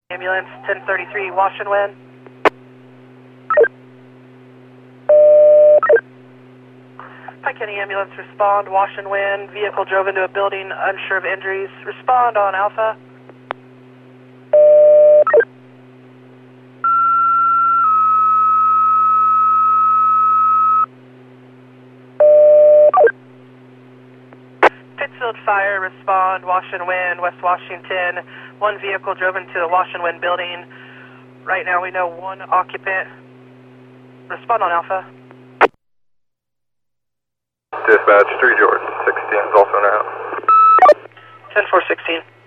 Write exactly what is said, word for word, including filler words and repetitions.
Ambulance ten thirty-three, wash and wind. Pike County Ambulance, respond, wash and wind. Vehicle drove into a building, unsure of injuries. Respond on Alpha. Pittsfield Fire, respond, wash and wind, West Washington. One vehicle drove into the wash and wind building. Right now we know one occupant. Respond on Alpha. Dispatch three George, sixteen is also now. ten four sixteen.